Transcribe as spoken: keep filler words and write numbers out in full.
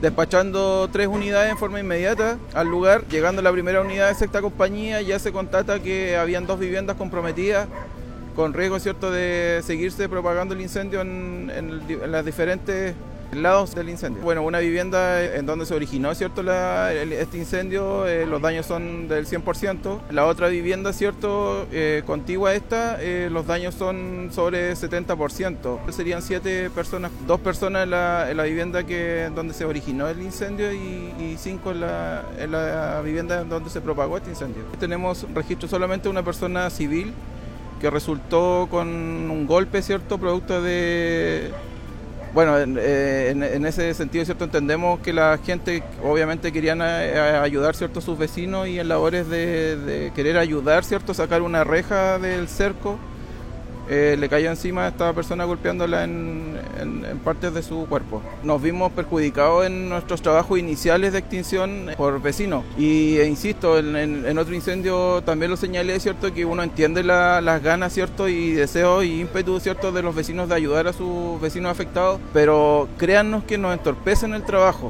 Despachando tres unidades en forma inmediata al lugar. Llegando la primera unidad de sexta compañía, ya se constata que habían dos viviendas comprometidas, con riesgo, ¿cierto?, de seguirse propagando el incendio en, en, el, en las diferentes lados del incendio. Bueno, una vivienda en donde se originó, ¿cierto?, la, el, este incendio, eh, los daños son del cien por ciento. La otra vivienda, ¿cierto?, eh, contigua a esta, eh, los daños son sobre setenta por ciento. Serían siete personas, dos personas en la, en la vivienda que, donde se originó el incendio y, y cinco en la, en la vivienda en donde se propagó este incendio. Tenemos registro solamente de una persona civil que resultó con un golpe, ¿cierto?, producto de... Bueno, en, en, en ese sentido, ¿cierto?, entendemos que la gente obviamente querían a, a ayudar, ¿cierto?, a sus vecinos, y en labores de, de querer ayudar, ¿cierto?, sacar una reja del cerco, eh, le cayó encima a esta persona golpeándola en, en, en partes de su cuerpo. Nos vimos perjudicados en nuestros trabajos iniciales de extinción por vecinos. Y e insisto, en, en, en otro incendio también lo señalé, ¿cierto?, que uno entiende la, las ganas, ¿cierto?, y deseos y ímpetu, ¿cierto?, de los vecinos de ayudar a sus vecinos afectados, pero créannos que nos entorpecen el trabajo.